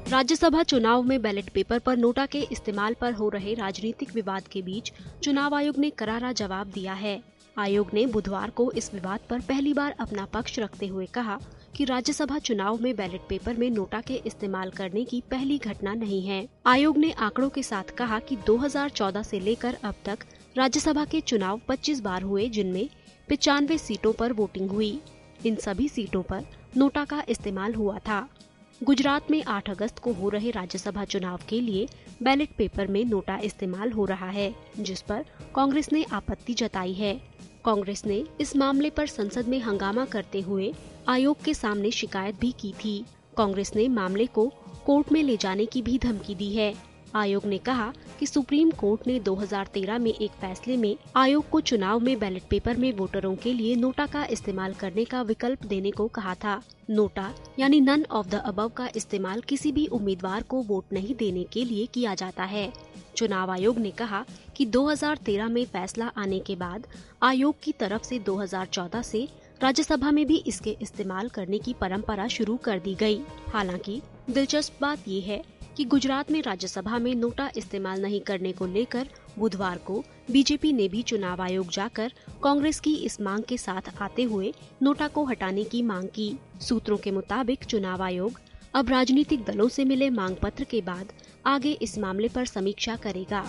राज्यसभा चुनाव में ballot paper पर नोटा के इस्तेमाल पर हो रहे राजनीतिक विवाद के बीच चुनाव आयोग ने करारा जवाब दिया है। आयोग ने बुधवार को इस विवाद पर पहली बार अपना पक्ष रखते हुए कहा कि राज्यसभा चुनाव में बैलेट पेपर में नोटा के इस्तेमाल करने की पहली घटना नहीं है। आयोग ने आंकड़ों के साथ कहा कि 2014 से लेकर अब तक राज्यसभा के चुनाव 25 बार हुए, जिनमें 95 सीटों पर वोटिंग हुई। इन सभी सीटों पर नोटा का इस्तेमाल हुआ था। गुजरात में 8 अगस्त को हो रहे राज्यसभा चुनाव के लिए बैलेट पेपर में नोटा इस्तेमाल हो रहा है, जिस पर कांग्रेस ने आपत्ति जताई है। कांग्रेस ने इस मामले पर संसद में हंगामा करते हुए आयोग के सामने शिकायत भी की थी। कांग्रेस ने मामले को कोर्ट में ले जाने की भी धमकी दी है। आयोग ने कहा कि सुप्रीम कोर्ट ने 2013 में एक फैसले में आयोग को चुनाव में बैलेट पेपर में वोटरों के लिए नोटा का इस्तेमाल करने का विकल्प देने को कहा था। नोटा यानी नन ऑफ द अबव का इस्तेमाल किसी भी उम्मीदवार को वोट नहीं देने के लिए किया जाता है। चुनाव आयोग ने कहा कि 2013 में फैसला आने के बाद आयोग की तरफ से 2014 से राज्यसभा में भी इसके इस्तेमाल करने की परंपरा शुरू कर दी गई। हालांकि दिलचस्प बात ये है कि गुजरात में राज्यसभा में नोटा इस्तेमाल नहीं करने को लेकर बुधवार को बीजेपी ने भी चुनाव आयोग जाकर कांग्रेस की इस मांग के साथ आते हुए नोटा को हटाने की मांग की। सूत्रों के मुताबिक चुनाव आयोग अब राजनीतिक दलों से मिले मांग पत्र के बाद आगे इस मामले पर समीक्षा करेगा।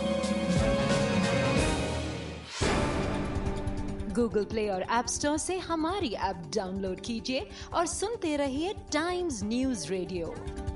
गूगल प्ले और ऐप स्टोर से हमारी ऐप डाउनलोड कीजिए और सुनते रहिए टाइम्स न्यूज़ रेडियो।